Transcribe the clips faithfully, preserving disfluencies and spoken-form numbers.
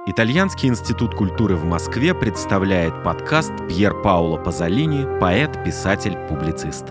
Итальянский институт культуры в Москве представляет подкаст Пьер Паоло Пазолини «Поэт, писатель, публицист».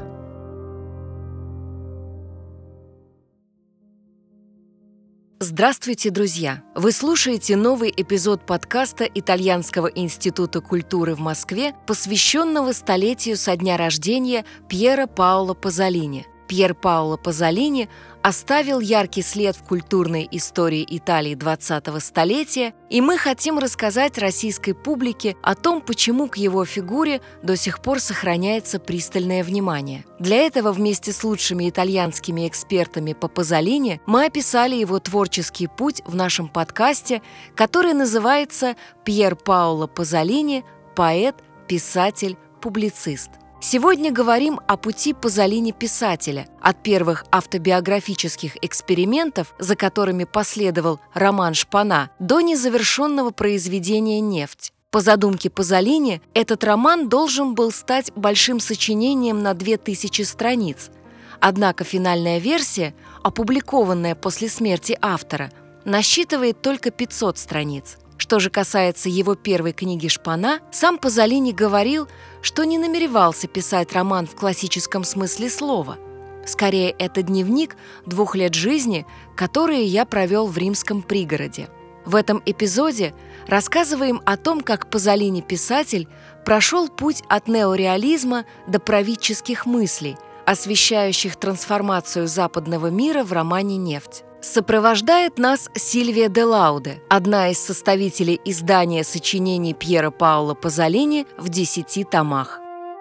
Здравствуйте, друзья! Вы слушаете новый эпизод подкаста Итальянского института культуры в Москве, посвященного столетию со дня рождения Пьера Паоло Пазолини. Пьер Паоло Пазолини оставил яркий след в культурной истории Италии двадцатого столетия, и мы хотим рассказать российской публике о том, почему к его фигуре до сих пор сохраняется пристальное внимание. Для этого вместе с лучшими итальянскими экспертами по Пазолини мы описали его творческий путь в нашем подкасте, который называется «Пьер Паоло Пазолини. Поэт, писатель, публицист». Сегодня говорим о пути Пазолини-писателя, от первых автобиографических экспериментов, за которыми последовал роман «Шпана», до незавершенного произведения «Нефть». По задумке Пазолини, этот роман должен был стать большим сочинением на две тысячи страниц. Однако финальная версия, опубликованная после смерти автора, насчитывает только пятьсот страниц. Что же касается его первой книги «Шпана», сам Пазолини говорил, что не намеревался писать роман в классическом смысле слова. Скорее, это дневник двух лет жизни, которые я провел в римском пригороде. В этом эпизоде рассказываем о том, как Пазолини-писатель прошел путь от неореализма до правительских мыслей, освещающих трансформацию западного мира в романе «Нефть». Сопровождает нас Сильвия де Лауде, одна из составителей издания сочинений Пьера Паоло Пазолини в десяти томах.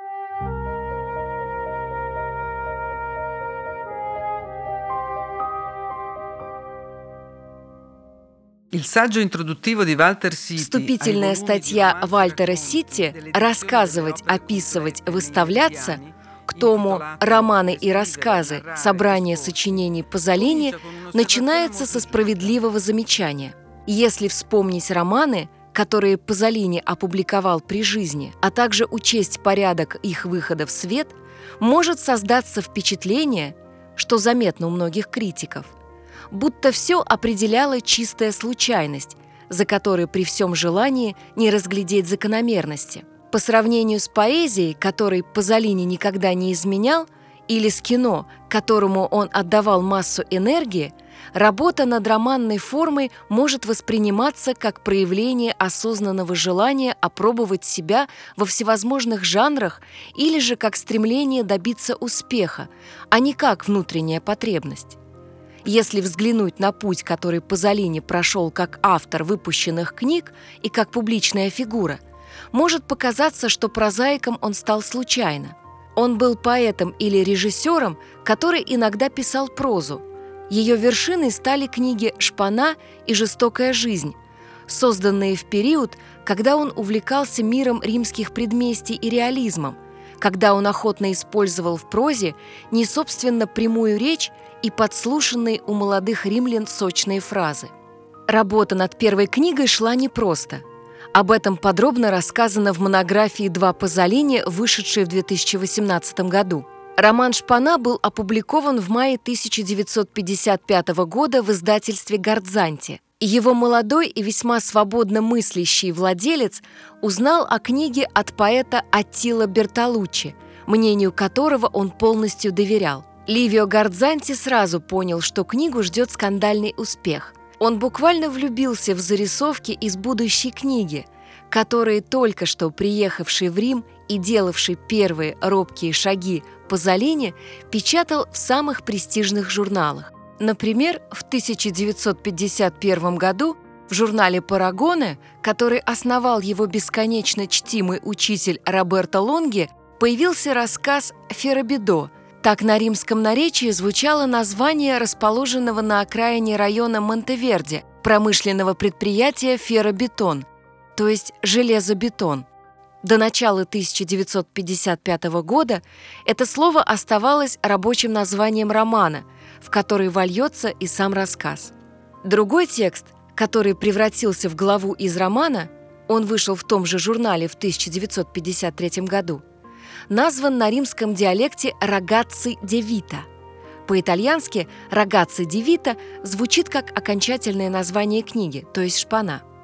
Вступительная статья Вальтера Ситти «Рассказывать, описывать, выставляться» к тому «Романы и рассказы. Собрание сочинений Пазолини» начинается со справедливого замечания. Если вспомнить романы, которые Пазолини опубликовал при жизни, а также учесть порядок их выхода в свет, может создаться впечатление, что заметно у многих критиков, будто все определяла чистая случайность, за которой при всем желании не разглядеть закономерности. По сравнению с поэзией, которой Пазолини никогда не изменял, или с кино, которому он отдавал массу энергии, работа над романной формой может восприниматься как проявление осознанного желания опробовать себя во всевозможных жанрах или же как стремление добиться успеха, а не как внутренняя потребность. Если взглянуть на путь, который Пазолини прошел как автор выпущенных книг и как публичная фигура, может показаться, что прозаиком он стал случайно. Он был поэтом или режиссером, который иногда писал прозу. Ее вершиной стали книги «Шпана» и «Жестокая жизнь», созданные в период, когда он увлекался миром римских предместий и реализмом, когда он охотно использовал в прозе не собственно прямую речь и подслушанные у молодых римлян сочные фразы. Работа над первой книгой шла непросто. Об этом подробно рассказано в монографии «Два Пазолини», вышедшей в две тысячи восемнадцатом году. Роман «Шпана» был опубликован в мае тысяча девятьсот пятьдесят пятого года в издательстве «Гардзанти». Его молодой и весьма свободно мыслящий владелец узнал о книге от поэта Аттила Бертолуччи, мнению которого он полностью доверял. Ливио Гардзанти сразу понял, что книгу ждет скандальный успех. Он буквально влюбился в зарисовки из будущей книги, которые только что приехавший в Рим и делавший первые робкие шаги Пазолини печатал в самых престижных журналах. Например, в тысяча девятьсот пятьдесят первом году в журнале «Парагоне», который основал его бесконечно чтимый учитель Роберто Лонги, появился рассказ «Феррабидо». Так на римском наречии звучало название расположенного на окраине района Монтеверди промышленного предприятия «Ферробетон», то есть железобетон. До начала тысяча девятьсот пятьдесят пятого года это слово оставалось рабочим названием романа, в который вольется и сам рассказ. Другой текст, который превратился в главу из романа, он вышел в том же журнале в тысяча девятьсот пятьдесят третьем году, назван на римском диалекте «Ragazzi di vita». По-итальянски «Ragazzi di vita» звучит как окончательное название книги, то есть «Шпана».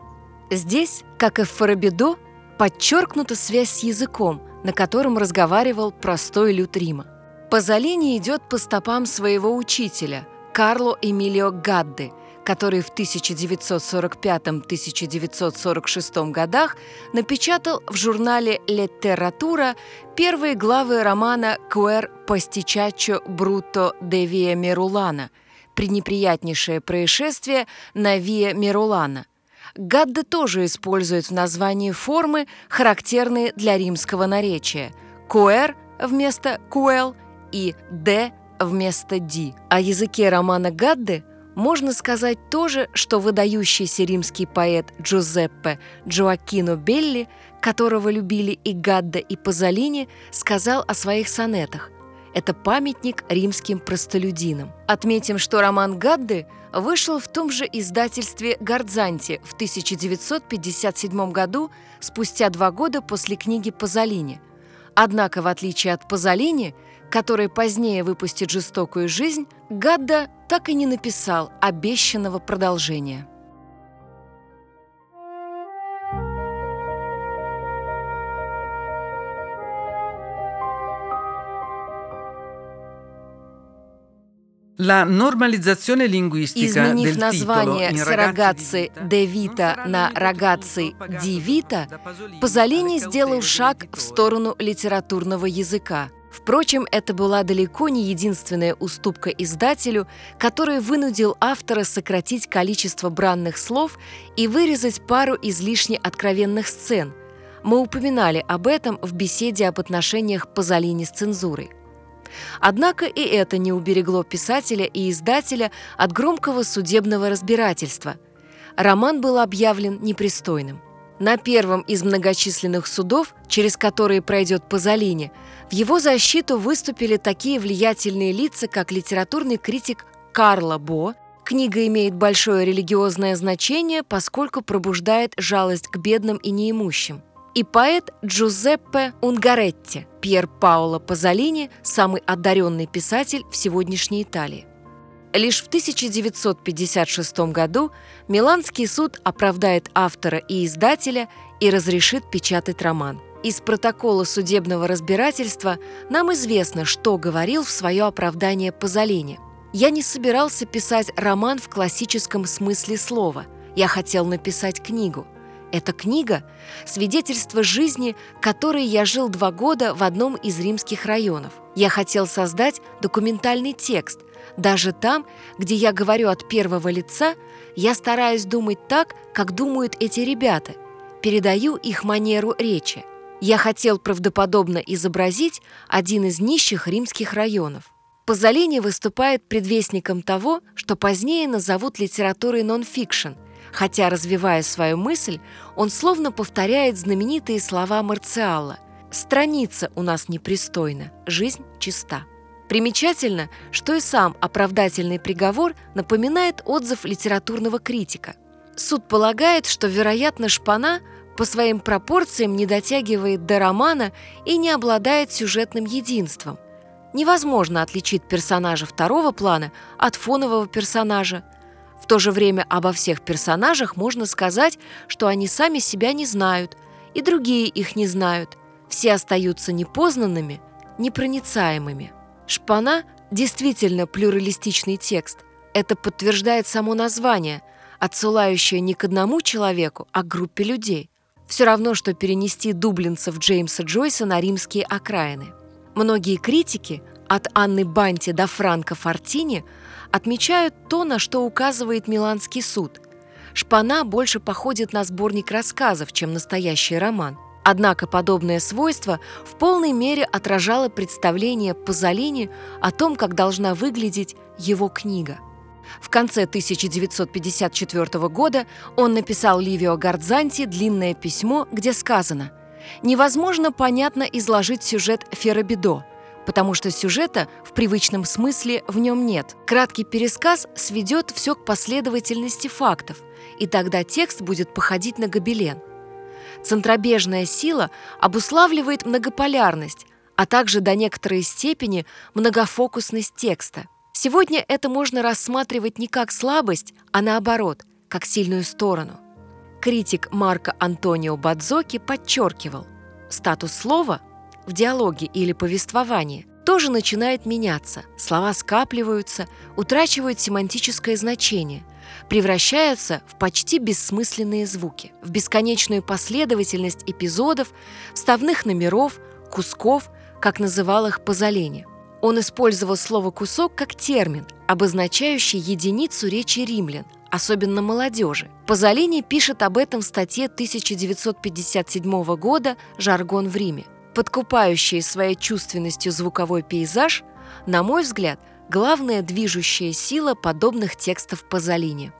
Здесь, как и в Фарабидо, подчеркнута связь с языком, на котором разговаривал простой люд Рима. Пазолини идет по стопам своего учителя Карло Эмилио Гадды, который в тысяча девятьсот сорок пятом — тысяча девятьсот сорок шестом годах напечатал в журнале «Леттература» первые главы романа «Quer pasticciaccio brutto de via Merulana» «Пренеприятнейшее происшествие на Виа Мерулана». Гадда тоже использует в названии формы, характерные для римского наречия – «quer» вместо «quel» и «de» вместо «di». О языке романа Гадды можно сказать то же, что выдающийся римский поэт Джузеппе Джоаккино Белли, которого любили и Гадда, и Пазолини, сказал о своих сонетах. Это памятник римским простолюдинам. Отметим, что роман Гадды вышел в том же издательстве Гарзанти в тысяча девятьсот пятьдесят седьмом году, спустя два года после книги Пазолини. Однако, в отличие от Пазолини, который позднее выпустит «Жестокую жизнь», Гадда так и не написал обещанного продолжения. Изменив название с «Рагацци де Вита» на «Рагацци ди Вита», Пазолини сделал шаг в сторону литературного языка. Впрочем, это была далеко не единственная уступка издателю, который вынудил автора сократить количество бранных слов и вырезать пару излишне откровенных сцен. Мы упоминали об этом в беседе об отношениях Пазолини с цензурой. Однако и это не уберегло писателя и издателя от громкого судебного разбирательства. Роман был объявлен непристойным. На первом из многочисленных судов, через которые пройдет Пазолини, в его защиту выступили такие влиятельные лица, как литературный критик Карло Бо. Книга имеет большое религиозное значение, поскольку пробуждает жалость к бедным и неимущим. И поэт Джузеппе Унгаретти. Пьер Паоло Пазолини – самый одаренный писатель в сегодняшней Италии. Лишь в тысяча девятьсот пятьдесят шестом году Миланский суд оправдает автора и издателя и разрешит печатать роман. Из протокола судебного разбирательства нам известно, что говорил в свое оправдание Пазолини. «Я не собирался писать роман в классическом смысле слова. Я хотел написать книгу. Эта книга – свидетельство жизни, которой я жил два года в одном из римских районов. Я хотел создать документальный текст. Даже там, где я говорю от первого лица, я стараюсь думать так, как думают эти ребята, передаю их манеру речи. Я хотел правдоподобно изобразить один из нищих римских районов». Пазолини выступает предвестником того, что позднее назовут литературой нон-фикшн, хотя, развивая свою мысль, он словно повторяет знаменитые слова Марциала: «Страница у нас непристойна, жизнь чиста». Примечательно, что и сам оправдательный приговор напоминает отзыв литературного критика. Суд полагает, что, вероятно, Шпана по своим пропорциям не дотягивает до романа и не обладает сюжетным единством. Невозможно отличить персонажа второго плана от фонового персонажа. В то же время обо всех персонажах можно сказать, что они сами себя не знают, и другие их не знают. Все остаются непознанными, непроницаемыми. Шпана действительно плюралистичный текст. Это подтверждает само название, отсылающее не к одному человеку, а к группе людей. Все равно, что перенести дублинцев Джеймса Джойса на римские окраины. Многие критики, от Анны Банти до Франко Фортини, отмечают то, на что указывает Миланский суд. Шпана больше походит на сборник рассказов, чем настоящий роман. Однако подобное свойство в полной мере отражало представление Пазолини о том, как должна выглядеть его книга. В конце тысяча девятьсот пятьдесят четвёртого года он написал Ливио Гарзанти длинное письмо, где сказано: «Невозможно понятно изложить сюжет Фарабидо, потому что сюжета в привычном смысле в нем нет. Краткий пересказ сведет все к последовательности фактов, и тогда текст будет походить на гобелен. Центробежная сила обуславливает многополярность, а также до некоторой степени многофокусность текста. Сегодня это можно рассматривать не как слабость, а наоборот, как сильную сторону. Критик Марко Антонио Бадзоки подчеркивал, статус слова в диалоге или повествовании тоже начинает меняться, слова скапливаются, утрачивают семантическое значение, превращаются в почти бессмысленные звуки, в бесконечную последовательность эпизодов, вставных номеров, кусков, как называл их Пазолини. Он использовал слово «кусок» как термин, обозначающий единицу речи римлян, особенно молодежи. Пазолини пишет об этом в статье тысяча девятьсот пятьдесят седьмого года «Жаргон в Риме». Подкупающий своей чувственностью звуковой пейзаж, на мой взгляд, главная движущая сила подобных текстов Пазолини.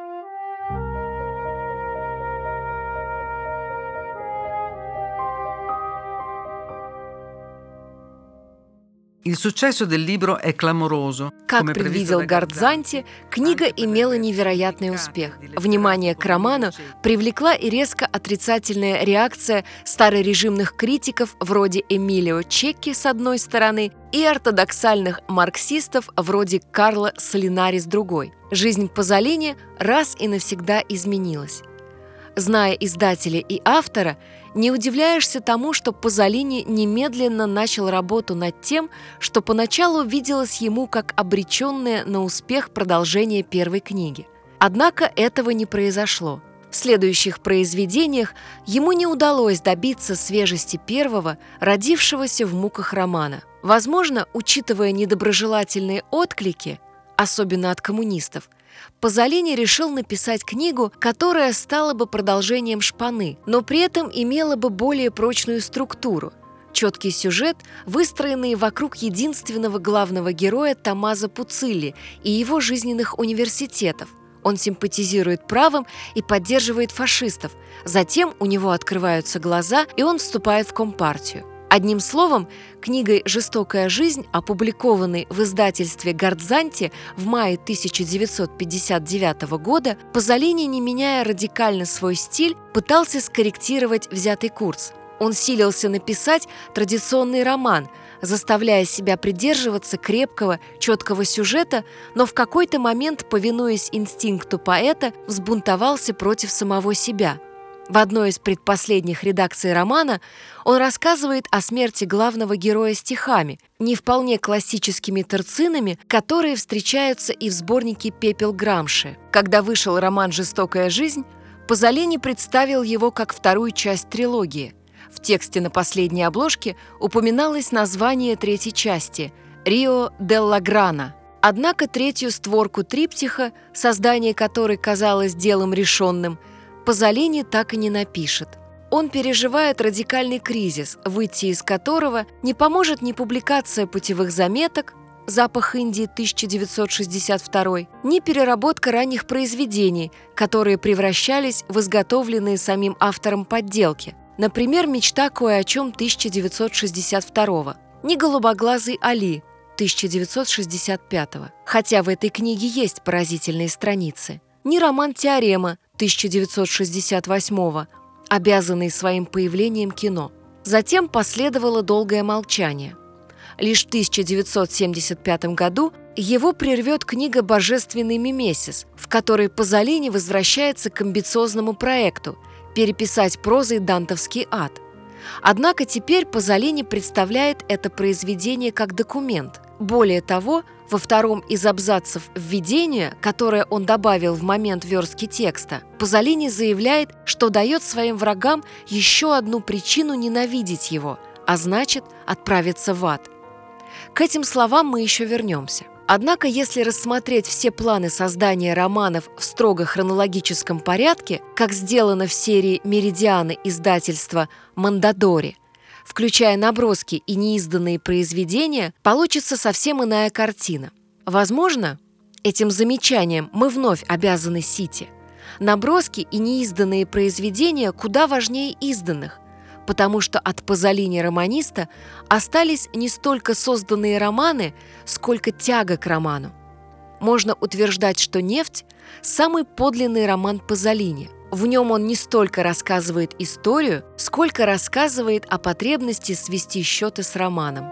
Il successo del libro è clamoroso. Как предвидел Гардзанти, книга имела невероятный успех. Внимание к роману привлекла и резко отрицательная реакция старорежимных критиков вроде Эмилио Чекки с одной стороны и ортодоксальных марксистов вроде Карла Солинари с другой. Жизнь Пазолини раз и навсегда изменилась. Зная издателя и автора, не удивляешься тому, что Пазолини немедленно начал работу над тем, что поначалу виделось ему как обреченное на успех продолжение первой книги. Однако этого не произошло. В следующих произведениях ему не удалось добиться свежести первого, родившегося в муках романа. Возможно, учитывая недоброжелательные отклики, особенно от коммунистов, Пазолини решил написать книгу, которая стала бы продолжением «Шпаны», но при этом имела бы более прочную структуру, четкий сюжет, выстроенный вокруг единственного главного героя Томмазо Пуцилли и его жизненных университетов. Он симпатизирует правым и поддерживает фашистов. Затем у него открываются глаза, и он вступает в Компартию. Одним словом, книгой «Жестокая жизнь», опубликованной в издательстве Гардзанти в мае тысяча девятьсот пятьдесят девятого года, Пазолини, не меняя радикально свой стиль, пытался скорректировать взятый курс. Он силился написать традиционный роман, заставляя себя придерживаться крепкого, четкого сюжета, но в какой-то момент, повинуясь инстинкту поэта, взбунтовался против самого себя. В одной из предпоследних редакций романа он рассказывает о смерти главного героя стихами, не вполне классическими терцинами, которые встречаются и в сборнике «Пепел Грамши». Когда вышел роман «Жестокая жизнь», Пазолини представил его как вторую часть трилогии. В тексте на последней обложке упоминалось название третьей части «Рио делла Грана». Однако третью створку триптиха, создание которой казалось делом решенным, Пазолини так и не напишет. Он переживает радикальный кризис, выйти из которого не поможет ни публикация путевых заметок «Запах Индии» тысяча девятьсот шестьдесят второй, ни переработка ранних произведений, которые превращались в изготовленные самим автором подделки. Например, «Мечта кое о чем» тысяча девятьсот шестьдесят второго, ни «Голубоглазый Али» тысяча девятьсот шестьдесят пятого, хотя в этой книге есть поразительные страницы, ни роман «Теорема» тысяча девятьсот шестьдесят восьмого, обязанный своим появлением кино. Затем последовало долгое молчание. Лишь в тысяча девятьсот семьдесят пятом году его прервет книга «Божественный мимесис», в которой Пазолини возвращается к амбициозному проекту – переписать прозой дантовский ад. Однако теперь Пазолини представляет это произведение как документ. Более того, во втором из абзацев введения, которое он добавил в момент верстки текста, Пазолини заявляет, что дает своим врагам еще одну причину ненавидеть его, а значит, отправиться в ад. К этим словам мы еще вернемся. Однако, если рассмотреть все планы создания романов в строго хронологическом порядке, как сделано в серии «Меридианы» издательства «Мондадори», включая наброски и неизданные произведения, получится совсем иная картина. Возможно, этим замечанием мы вновь обязаны Сити. Наброски и неизданные произведения куда важнее изданных, потому что от Пазолини-романиста остались не столько созданные романы, сколько тяга к роману. Можно утверждать, что «Нефть» – самый подлинный роман Пазолини. В нем он не столько рассказывает историю, сколько рассказывает о потребности свести счеты с романом.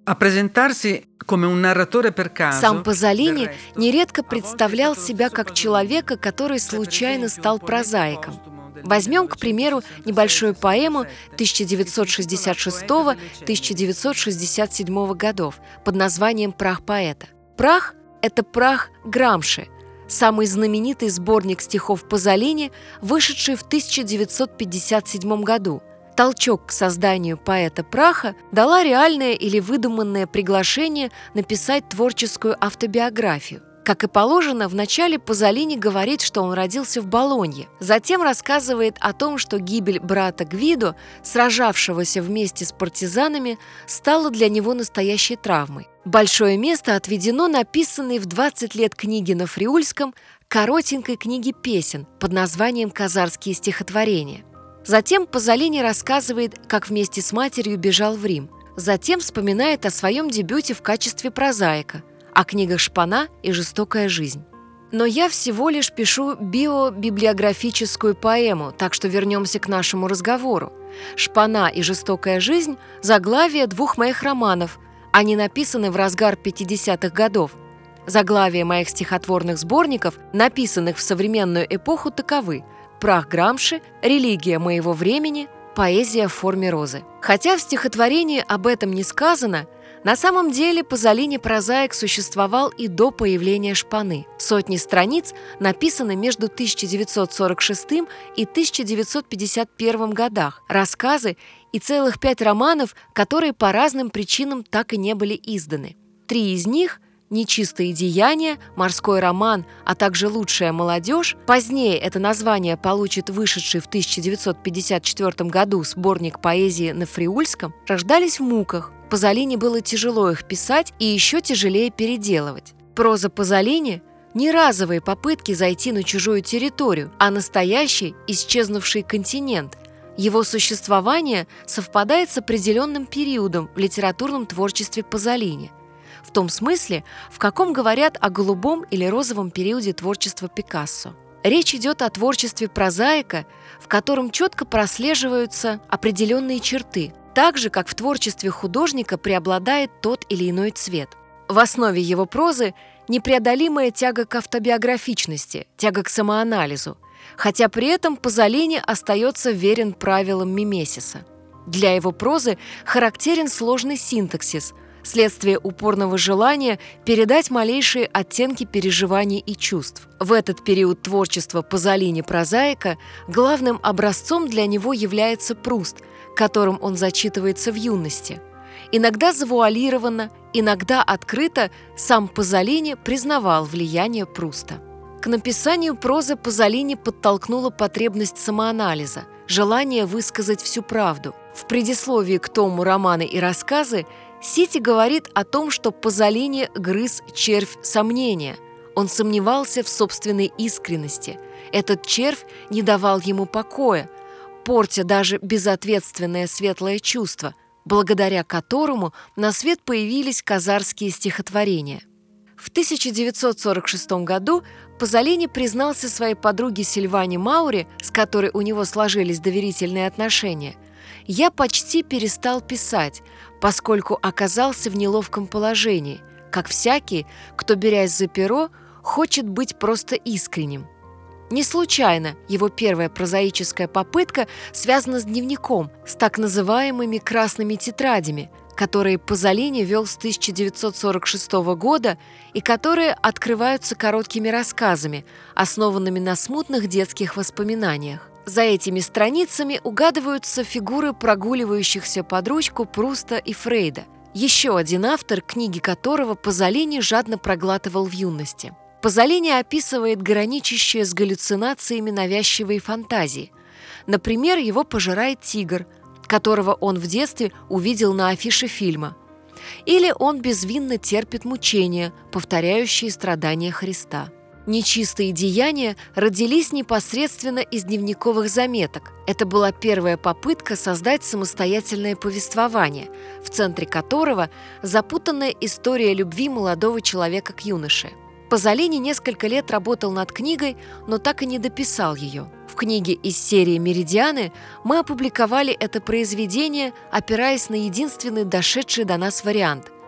Сам Пазолини нередко представлял себя как человека, который случайно стал прозаиком. Возьмем, к примеру, небольшую поэму тысяча девятьсот шестьдесят шестого — тысяча девятьсот шестьдесят седьмого годов под названием «Прах поэта». «Прах» — это прах Грамши, самый знаменитый сборник стихов Пазолини, вышедший в тысяча девятьсот пятьдесят седьмом году. Толчок к созданию поэта Праха дала реальное или выдуманное приглашение написать творческую автобиографию. Как и положено, вначале Пазолини говорит, что он родился в Болонье. Затем рассказывает о том, что гибель брата Гвидо, сражавшегося вместе с партизанами, стала для него настоящей травмой. Большое место отведено написанной в двадцать лет книге на фриульском коротенькой книге песен под названием «Казарские стихотворения». Затем Пазолини рассказывает, как вместе с матерью бежал в Рим. Затем вспоминает о своем дебюте в качестве прозаика, о книгах Шпана и «Жестокая жизнь». Но я всего лишь пишу биобиблиографическую поэму, так что вернемся к нашему разговору. «Шпана» и «Жестокая жизнь» – заглавия двух моих романов. Они написаны в разгар пятидесятых годов. Заглавия моих стихотворных сборников, написанных в современную эпоху, таковы: «Прах Грамши», «Религия моего времени», «Поэзия в форме розы». Хотя в стихотворении об этом не сказано, на самом деле Пазолини прозаик существовал и до появления Шпаны. Сотни страниц написаны между тысяча девятьсот сорок шестым и тысяча девятьсот пятьдесят первым годах, рассказы и целых пять романов, которые по разным причинам так и не были изданы. Три из них – «Нечистые деяния», «Морской роман», а также «Лучшая молодежь». Позднее это название получит вышедший в тысяча девятьсот пятьдесят четвёртом году сборник поэзии на фриульском, рождались в муках. Пазолини было тяжело их писать и еще тяжелее переделывать. Проза Пазолини – не разовые попытки зайти на чужую территорию, а настоящий исчезнувший континент. Его существование совпадает с определенным периодом в литературном творчестве Пазолини. В том смысле, в каком говорят о голубом или розовом периоде творчества Пикассо. Речь идет о творчестве прозаика, в котором четко прослеживаются определенные черты, так же, как в творчестве художника преобладает тот или иной цвет. В основе его прозы непреодолимая тяга к автобиографичности, тяга к самоанализу, хотя при этом Пазолини остается верен правилам мимесиса. Для его прозы характерен сложный синтаксис, следствие упорного желания передать малейшие оттенки переживаний и чувств. В этот период творчества Пазолини-прозаика главным образцом для него является Пруст, которым он зачитывается в юности. Иногда завуалированно, иногда открыто сам Пазолини признавал влияние Пруста. К написанию прозы Пазолини подтолкнула потребность самоанализа, желание высказать всю правду. В предисловии к тому «Романы и рассказы» Сити говорит о том, что Пазолини грыз червь сомнения. Он сомневался в собственной искренности. Этот червь не давал ему покоя, портя даже безответственное светлое чувство, благодаря которому на свет появились казарские стихотворения. В тысяча девятьсот сорок шестом году Пазолини признался своей подруге Сильване Маури, с которой у него сложились доверительные отношения: «Я почти перестал писать, поскольку оказался в неловком положении, как всякий, кто, берясь за перо, хочет быть просто искренним». Не случайно его первая прозаическая попытка связана с дневником, с так называемыми «красными тетрадями», которые Пазолини вел с тысяча девятьсот сорок шестого года и которые открываются короткими рассказами, основанными на смутных детских воспоминаниях. За этими страницами угадываются фигуры прогуливающихся под ручку Пруста и Фрейда, еще один автор, книги которого Пазолини жадно проглатывал в юности. Пазолини описывает граничащие с галлюцинациями навязчивые фантазии. Например, его пожирает тигр, которого он в детстве увидел на афише фильма. Или он безвинно терпит мучения, повторяющие страдания Христа. «Нечистые деяния» родились непосредственно из дневниковых заметок. Это была первая попытка создать самостоятельное повествование, в центре которого запутанная история любви молодого человека к юноше. Пазолини несколько лет работал над книгой, но так и не дописал ее. В книге из серии «Меридианы» мы опубликовали это произведение, опираясь на единственный дошедший до нас вариант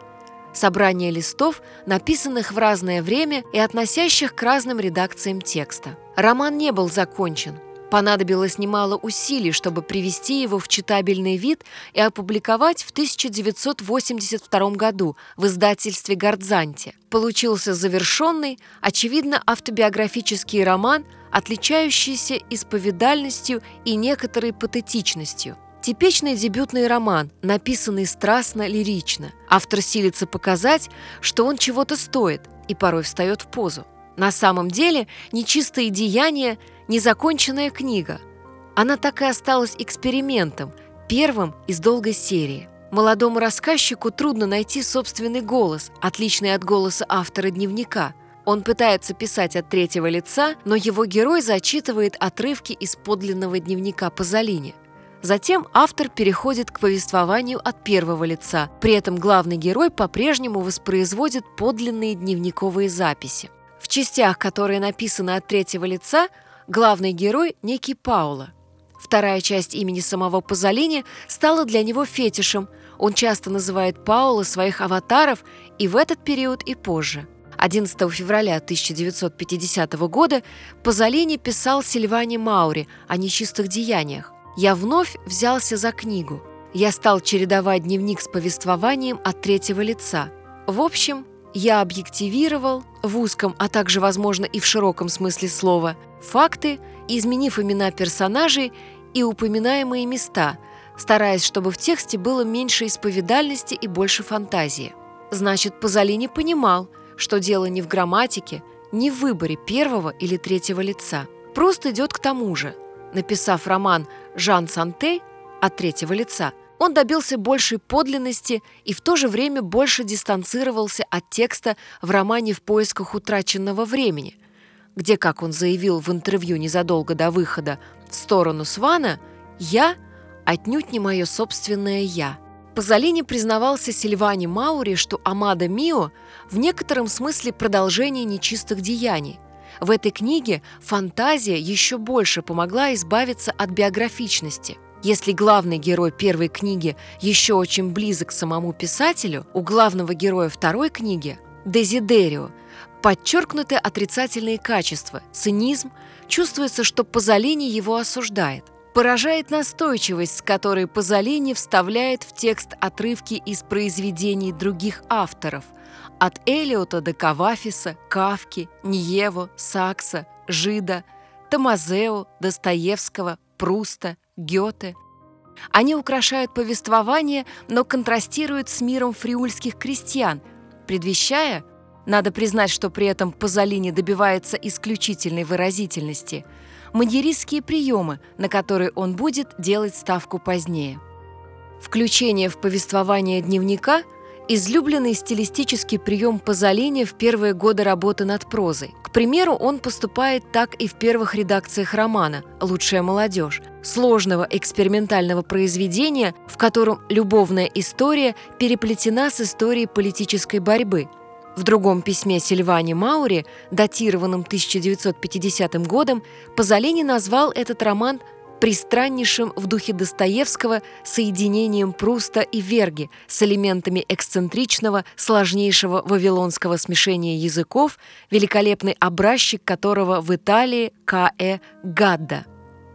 собрание листов, написанных в разное время и относящих к разным редакциям текста. Роман не был закончен. Понадобилось немало усилий, чтобы привести его в читабельный вид и опубликовать в тысяча девятьсот восемьдесят втором году в издательстве «Гордзанте». Получился завершенный, очевидно, автобиографический роман, отличающийся исповедальностью и некоторой патетичностью. Типичный дебютный роман, написанный страстно-лирично. Автор силится показать, что он чего-то стоит, и порой встает в позу. На самом деле, «Нечистые деяния» – незаконченная книга. Она так и осталась экспериментом, первым из долгой серии. Молодому рассказчику трудно найти собственный голос, отличный от голоса автора дневника. Он пытается писать от третьего лица, но его герой зачитывает отрывки из подлинного дневника Пазолини. Затем автор переходит к повествованию от первого лица, при этом главный герой по-прежнему воспроизводит подлинные дневниковые записи. В частях, которые написаны от третьего лица, главный герой – некий Паоло. Вторая часть имени самого Пазолини стала для него фетишем. Он часто называет Паоло своих аватаров и в этот период, и позже. одиннадцатого февраля тысяча девятьсот пятидесятого года Пазолини писал Сильване Маури о нечистых деяниях. «Я вновь взялся за книгу. Я стал чередовать дневник с повествованием от третьего лица. В общем, я объективировал в узком, а также, возможно, и в широком смысле слова, факты, изменив имена персонажей и упоминаемые места, стараясь, чтобы в тексте было меньше исповедальности и больше фантазии». Значит, Пазолини понимал, что дело не в грамматике, не в выборе первого или третьего лица. Пруст идет к тому же. Написав роман «Жан Сантей» от третьего лица, он добился большей подлинности и в то же время больше дистанцировался от текста в романе «В поисках утраченного времени», где, как он заявил в интервью незадолго до выхода «В сторону Свана», «я» отнюдь не мое собственное «я». Пазолини признавался Сильване Маури, что «Амадо Мио» в некотором смысле продолжение «Нечистых деяний». В этой книге фантазия еще больше помогла избавиться от биографичности. Если главный герой первой книги еще очень близок к самому писателю, у главного героя второй книги, Дезидерио, подчеркнуты отрицательные качества, цинизм, чувствуется, что Пазолини его осуждает. Поражает настойчивость, с которой Пазолини вставляет в текст отрывки из произведений других авторов, от Элиота до Кавафиса, Кафки, Ниево, Сакса, Жида, Томазео, Достоевского, Пруста, Гёте. Они украшают повествование, но контрастируют с миром фриульских крестьян, предвещая, надо признать, что при этом Пазолини добивается исключительной выразительности, маньеристские приемы, на которые он будет делать ставку позднее. Включение в повествование дневника – излюбленный стилистический прием Пазолини в первые годы работы над прозой. К примеру, он поступает так и в первых редакциях романа «Лучшая молодежь», сложного экспериментального произведения, в котором любовная история переплетена с историей политической борьбы. В другом письме Сильване Маури, датированном тысяча девятьсот пятидесятым годом, Пазолини назвал этот роман пристраннейшим в духе Достоевского соединением Пруста и Верги с элементами эксцентричного, сложнейшего вавилонского смешения языков, великолепный образчик которого в Италии К Э Гадда.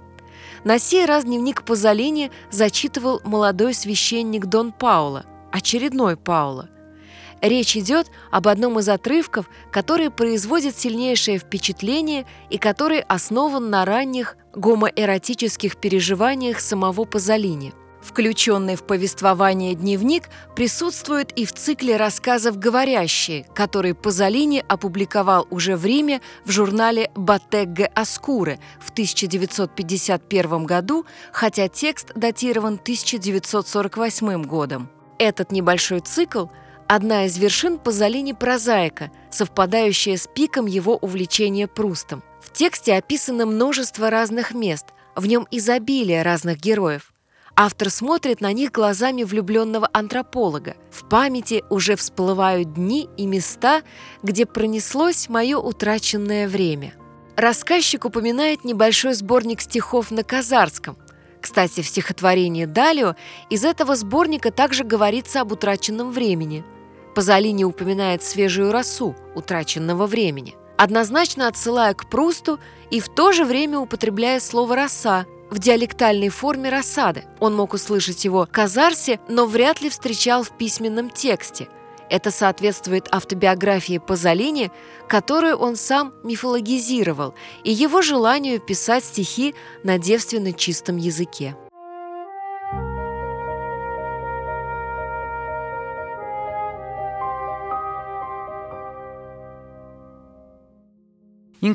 На сей раз дневник Пазолини зачитывал молодой священник Дон Пауло, очередной Пауло. Речь идет об одном из отрывков, который производит сильнейшее впечатление и который основан на ранних гомоэротических переживаниях самого Пазолини. Включенный в повествование дневник присутствует и в цикле рассказов «Говорящие», который Пазолини опубликовал уже в Риме в журнале «Bottega Oscura» в тысяча девятьсот пятьдесят первом году, хотя текст датирован тысяча девятьсот сорок восьмым годом. Этот небольшой цикл – одна из вершин Пазолини прозаика, совпадающая с пиком его увлечения Прустом. В тексте описано множество разных мест, в нем изобилие разных героев. Автор смотрит на них глазами влюбленного антрополога. В памяти уже всплывают дни и места, где пронеслось мое утраченное время. Рассказчик упоминает небольшой сборник стихов на казарском. Кстати, в стихотворении «Далио» из этого сборника также говорится об утраченном времени. Пазолини упоминает свежую росу утраченного времени, однозначно отсылая к Прусту и в то же время употребляя слово «роса» в диалектальной форме рассады. Он мог услышать его в Казарсе, но вряд ли встречал в письменном тексте. Это соответствует автобиографии Пазолини, которую он сам мифологизировал, и его желанию писать стихи на девственно чистом языке. К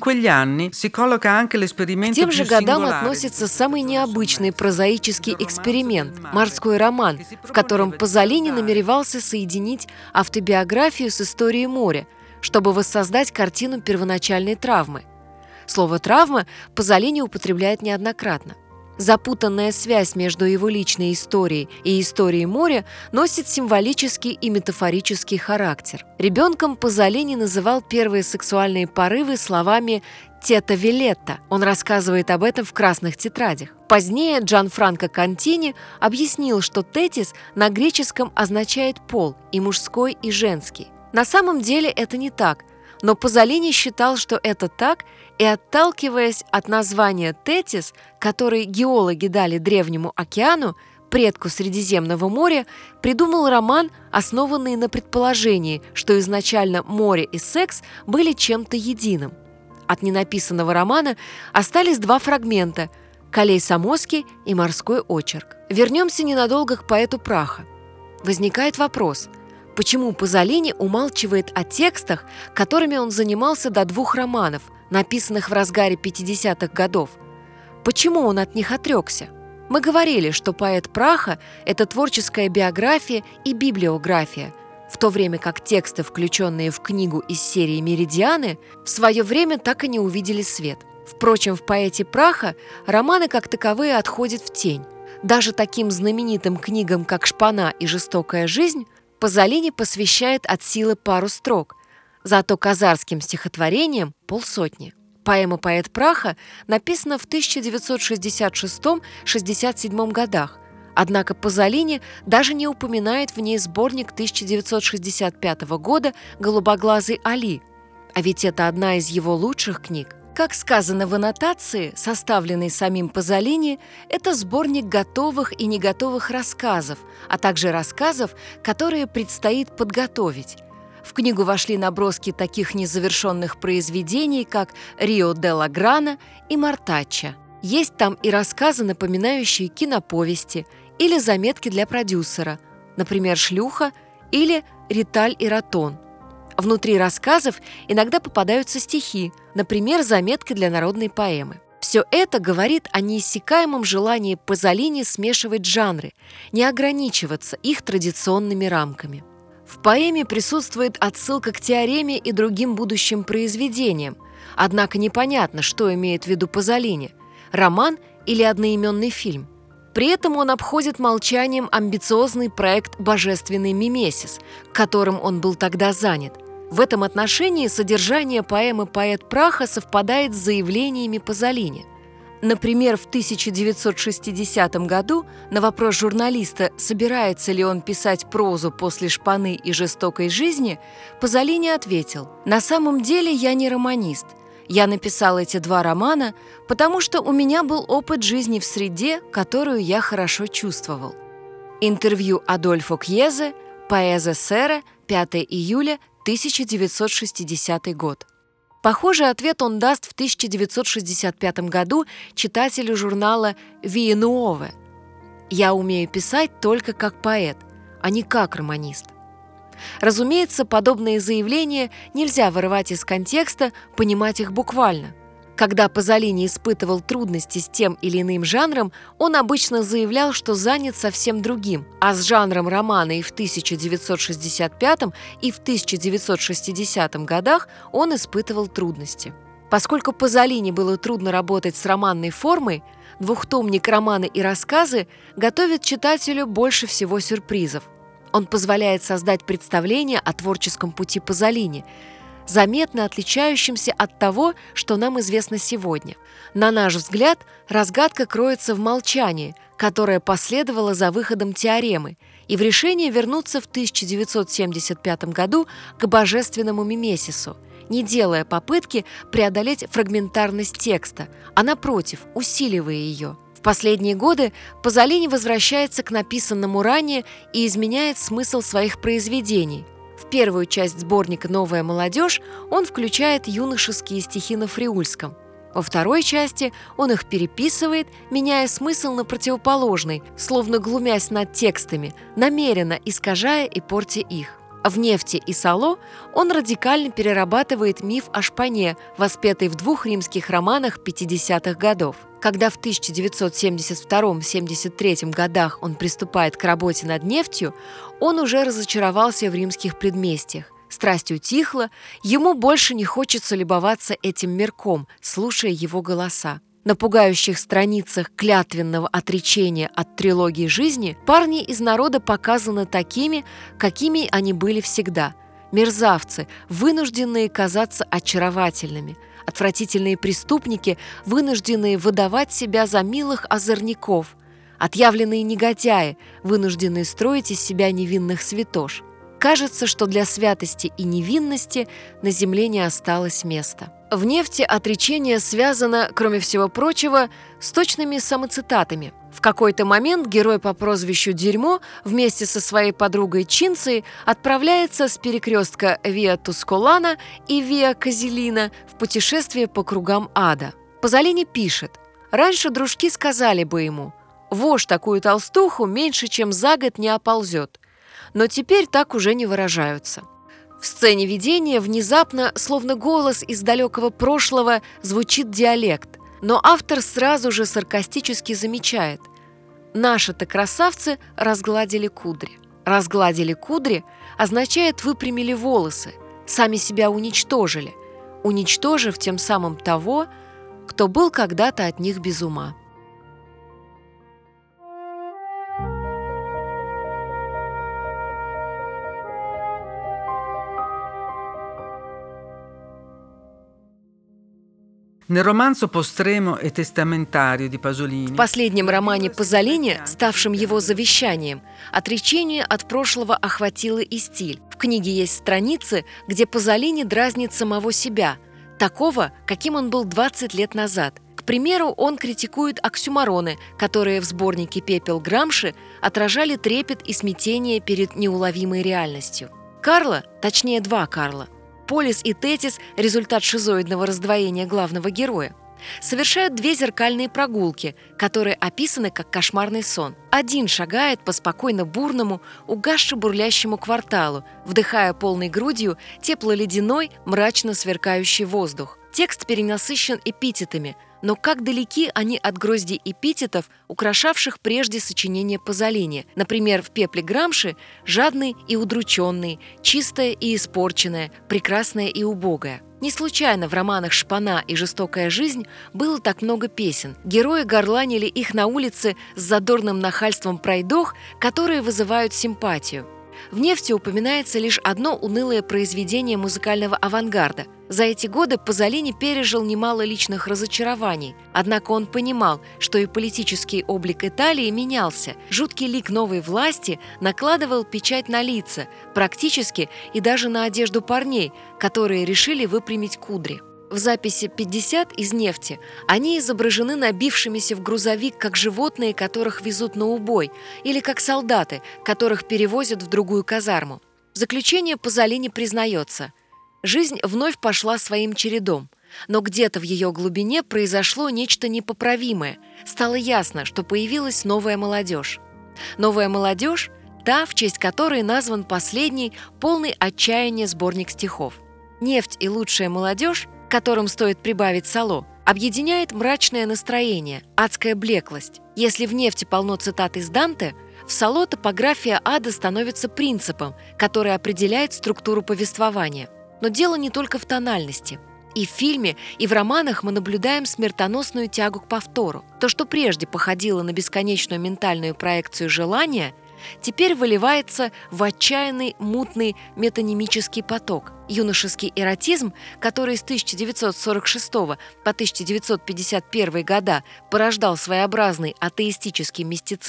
тем же годам относится самый необычный прозаический эксперимент – морской роман, в котором Пазолини намеревался соединить автобиографию с историей моря, чтобы воссоздать картину первоначальной травмы. Слово «травма» Пазолини употребляет неоднократно. Запутанная связь между его личной историей и историей моря носит символический и метафорический характер. Ребенком Пазолини называл первые сексуальные порывы словами «тета Вилетта». Он рассказывает об этом в «Красных тетрадях». Позднее Джанфранко Контини объяснил, что «тетис» на греческом означает «пол» и мужской, и женский. На самом деле это не так, но Пазолини считал, что это так, и, отталкиваясь от названия «тетис», который геологи дали Древнему океану, предку Средиземного моря, придумал роман, основанный на предположении, что изначально море и секс были чем-то единым. От ненаписанного романа остались два фрагмента – «Калей Самоский» и «Морской очерк». Вернемся ненадолго к поэту праха. Возникает вопрос – почему Пазолини умалчивает о текстах, которыми он занимался до двух романов, написанных в разгаре пятидесятых годов? Почему он от них отрекся? Мы говорили, что поэт праха – это творческая биография и библиография, в то время как тексты, включенные в книгу из серии «Меридианы», в свое время так и не увидели свет. Впрочем, в поэте праха романы как таковые отходят в тень. Даже таким знаменитым книгам, как «Шпана» и «Жестокая жизнь», Пазолини посвящает от силы пару строк, зато казарским стихотворениям – полсотни. Поэма «Поэт праха» написана в тысяча девятьсот шестьдесят шестом — шестьдесят седьмом годах, однако Пазолини даже не упоминает в ней сборник тысяча девятьсот шестьдесят пятого года «Голубоглазый Али», а ведь это одна из его лучших книг. Как сказано в аннотации, составленной самим Пазолини, это сборник готовых и неготовых рассказов, а также рассказов, которые предстоит подготовить. В книгу вошли наброски таких незавершенных произведений, как «Рио де ла Грана» и «Мартаччо». Есть там и рассказы, напоминающие киноповести, или заметки для продюсера, например, «Шлюха» или «Риталь и Ратон». Внутри рассказов иногда попадаются стихи, например, заметки для народной поэмы. Все это говорит о неиссякаемом желании Пазолини смешивать жанры, не ограничиваться их традиционными рамками. В поэме присутствует отсылка к теореме и другим будущим произведениям, однако непонятно, что имеет в виду Пазолини – роман или одноименный фильм. При этом он обходит молчанием амбициозный проект «Божественный мимесис», которым он был тогда занят. В этом отношении содержание поэмы «Поэт праха» совпадает с заявлениями Пазолини. Например, в тысяча девятьсот шестидесятом году на вопрос журналиста, собирается ли он писать прозу после «Шпаны» и «Жестокой жизни», Пазолини ответил: «На самом деле я не романист. Я написал эти два романа, потому что у меня был опыт жизни в среде, которую я хорошо чувствовал». Интервью Адольфо Кьезе, «Поэза Сера», пятого июля тысяча девятьсот шестидесятый год. Похожий ответ он даст в тысяча девятьсот шестьдесят пятом году читателю журнала «Виа Нуове». «Я умею писать только как поэт, а не как романист». Разумеется, подобные заявления нельзя вырывать из контекста, понимать их буквально. Когда Пазолини испытывал трудности с тем или иным жанром, он обычно заявлял, что занят совсем другим, а с жанром романа и в тысяча девятьсот шестьдесят пятом, и в тысяча девятьсот шестидесятом годах он испытывал трудности. Поскольку Пазолини было трудно работать с романной формой, двухтомник «Романы и рассказы» готовит читателю больше всего сюрпризов. Он позволяет создать представление о творческом пути Пазолини, заметно отличающимся от того, что нам известно сегодня. На наш взгляд, разгадка кроется в молчании, которое последовало за выходом теоремы, и в решении вернуться в тысяча девятьсот семьдесят пятом году к божественному мимесису, не делая попытки преодолеть фрагментарность текста, а напротив, усиливая ее. В последние годы Пазолини возвращается к написанному ранее и изменяет смысл своих произведений. В первую часть сборника «Новая молодежь» он включает юношеские стихи на фриульском. Во второй части он их переписывает, меняя смысл на противоположный, словно глумясь над текстами, намеренно искажая и портя их. В «Нефти и Сало» он радикально перерабатывает миф о шпане, воспетый в двух римских романах пятидесятых годов. Когда в тысяча девятьсот семьдесят втором — семьдесят третьем годах он приступает к работе над «Нефтью», он уже разочаровался в римских предместьях. Страсть утихла, ему больше не хочется любоваться этим мирком, слушая его голоса. На пугающих страницах клятвенного отречения от трилогии жизни парни из народа показаны такими, какими они были всегда. Мерзавцы, вынужденные казаться очаровательными. Отвратительные преступники, вынужденные выдавать себя за милых озорников. Отъявленные негодяи, вынужденные строить из себя невинных святош. Кажется, что для святости и невинности на земле не осталось места. В «Нефти» отречение связано, кроме всего прочего, с точными самоцитатами. В какой-то момент герой по прозвищу «Дерьмо» вместе со своей подругой Чинцией отправляется с перекрестка Виа Тускулана и Виа Козелина в путешествие по кругам ада. Пазолини пишет: «Раньше дружки сказали бы ему: вошь такую толстуху меньше, чем за год не оползет. Но теперь так уже не выражаются». В сцене видения внезапно, словно голос из далекого прошлого, звучит диалект, но автор сразу же саркастически замечает: «Наши-то красавцы разгладили кудри». «Разгладили кудри» означает выпрямили волосы, сами себя уничтожили, уничтожив тем самым того, кто был когда-то от них без ума. В последнем романе Пазолини, ставшем его завещанием, отречение от прошлого охватило и стиль. В книге есть страницы, где Пазолини дразнит самого себя, такого, каким он был двадцать лет назад. К примеру, он критикует оксюмороны, которые в сборнике «Пепел Грамши» отражали трепет и смятение перед неуловимой реальностью. Карло, точнее два Карла, Полис и Тетис – результат шизоидного раздвоения главного героя. Совершают две зеркальные прогулки, которые описаны как кошмарный сон. Один шагает по спокойно бурному, угасше бурлящему кварталу, вдыхая полной грудью тепло-ледяной, мрачно сверкающий воздух. Текст перенасыщен эпитетами, но как далеки они от грозди эпитетов, украшавших прежде сочинение Пазолини. Например, в «Пепле Грамши» жадный и удрученный, чистое и испорченное, прекрасное и убогое. Не случайно в романах «Шпана» и «Жестокая жизнь» было так много песен. Герои горланили их на улице с задорным нахальством пройдох, которые вызывают симпатию. В «Нефти» упоминается лишь одно унылое произведение музыкального авангарда. За эти годы Пазолини пережил немало личных разочарований, однако он понимал, что и политический облик Италии менялся. Жуткий лик новой власти накладывал печать на лица, практически и даже на одежду парней, которые решили выпрямить кудри. В записи пятьдесят из «Нефти» они изображены набившимися в грузовик как животные, которых везут на убой, или как солдаты, которых перевозят в другую казарму. В заключение Пазолини признается: жизнь вновь пошла своим чередом, но где-то в ее глубине произошло нечто непоправимое. Стало ясно, что появилась новая молодежь. Новая молодежь – та, в честь которой назван последний, полный отчаяния сборник стихов. «Нефть» и «Лучшая молодежь», к которым стоит прибавить «Сало», объединяет мрачное настроение, адская блеклость. Если в «Нефти» полно цитат из Данте, в «Сало» топография ада становится принципом, который определяет структуру повествования. Но дело не только в тональности. И в фильме, и в романах мы наблюдаем смертоносную тягу к повтору. То, что прежде походило на бесконечную ментальную проекцию желания, теперь выливается в отчаянный, мутный метонимический поток. Юношеский эротизм, который с тысяча девятьсот сорок шестого по тысяча девятьсот пятьдесят первый года порождал своеобразный атеистический мистицизм,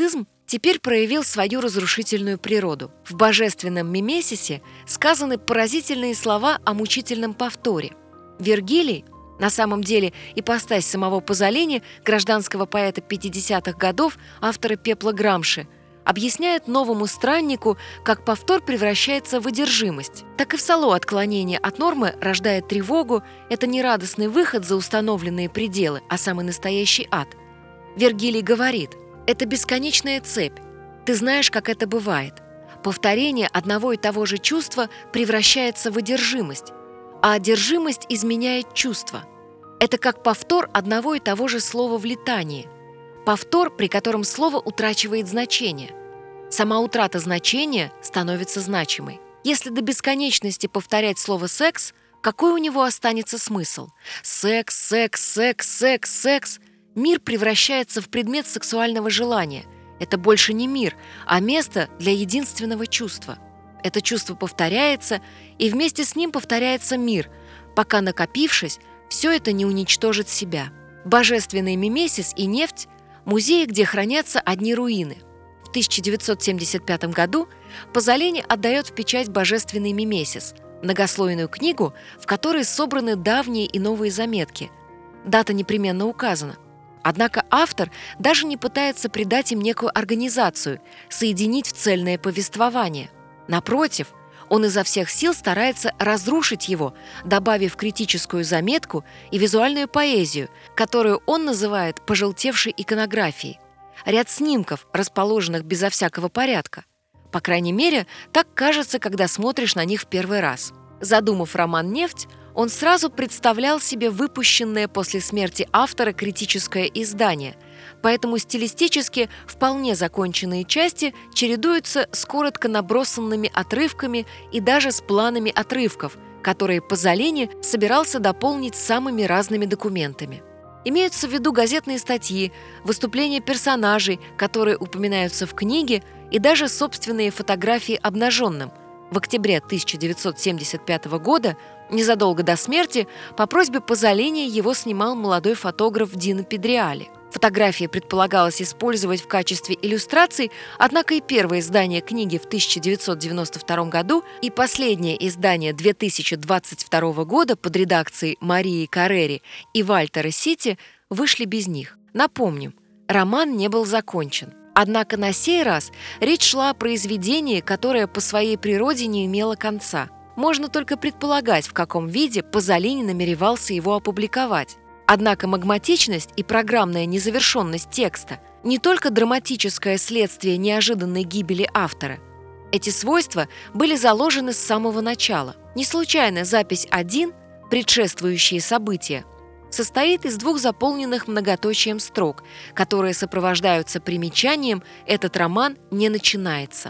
теперь проявил свою разрушительную природу. В божественном мимесисе сказаны поразительные слова о мучительном повторе. Вергилий, на самом деле ипостась самого Пазолини, гражданского поэта пятидесятых годов, автора «Пепла Грамши», объясняет новому страннику, как повтор превращается в одержимость. Так и в Сало отклонение от нормы рождает тревогу, это не радостный выход за установленные пределы, а самый настоящий ад. Вергилий говорит: «Это бесконечная цепь. Ты знаешь, как это бывает. Повторение одного и того же чувства превращается в одержимость, а одержимость изменяет чувство. Это как повтор одного и того же слова в летании. Повтор, при котором слово утрачивает значение. Сама утрата значения становится значимой. Если до бесконечности повторять слово «секс», какой у него останется смысл? Секс, секс, секс, секс, секс. Мир превращается в предмет сексуального желания. Это больше не мир, а место для единственного чувства. Это чувство повторяется, и вместе с ним повторяется мир, пока, накопившись, все это не уничтожит себя. Божественный мимесис и нефть – музеи, где хранятся одни руины. В тысяча девятьсот семьдесят пятом году Пазолини отдает в печать «Божественный мимесис» – многослойную книгу, в которой собраны давние и новые заметки. Дата непременно указана. Однако автор даже не пытается придать им некую организацию, соединить в цельное повествование. Напротив, он изо всех сил старается разрушить его, добавив критическую заметку и визуальную поэзию, которую он называет пожелтевшей иконографией. Ряд снимков, расположенных безо всякого порядка. По крайней мере, так кажется, когда смотришь на них в первый раз. Задумав роман «Нефть», он сразу представлял себе выпущенное после смерти автора критическое издание, поэтому стилистически вполне законченные части чередуются с коротко набросанными отрывками и даже с планами отрывков, которые Пазолини собирался дополнить самыми разными документами. Имеются в виду газетные статьи, выступления персонажей, которые упоминаются в книге, и даже собственные фотографии обнаженным. В октябре тысяча девятьсот семьдесят пятого года, незадолго до смерти, по просьбе Пазолини его снимал молодой фотограф Дино Педриали. Фотографии предполагалось использовать в качестве иллюстраций, однако и первое издание книги в тысяча девятьсот девяносто втором году и последнее издание две тысячи двадцать второго года под редакцией Марии Каррери и Вальтера Ситти вышли без них. Напомним, роман не был закончен. Однако на сей раз речь шла о произведении, которое по своей природе не имело конца. Можно только предполагать, в каком виде Пазолини намеревался его опубликовать. Однако магматичность и программная незавершенность текста – не только драматическое следствие неожиданной гибели автора. Эти свойства были заложены с самого начала. Не случайно запись один, предшествующие события, состоит из двух заполненных многоточием строк, которые сопровождаются примечанием «Этот роман не начинается».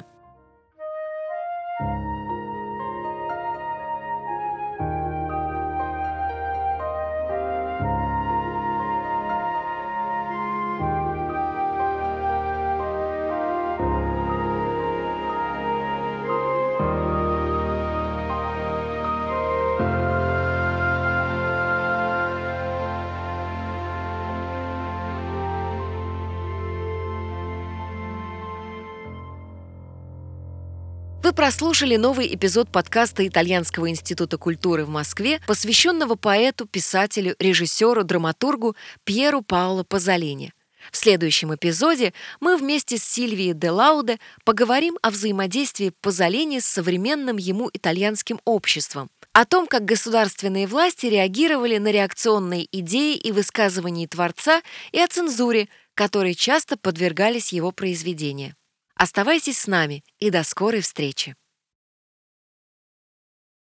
Вы прослушали новый эпизод подкаста Итальянского института культуры в Москве, посвященного поэту, писателю, режиссеру, драматургу Пьеру Паоло Пазолини. В следующем эпизоде мы вместе с Сильвией де Лауде поговорим о взаимодействии Пазолини с современным ему итальянским обществом, о том, как государственные власти реагировали на реакционные идеи и высказывания творца, и о цензуре, которой часто подвергались его произведения. Оставайтесь с нами и до скорой встречи!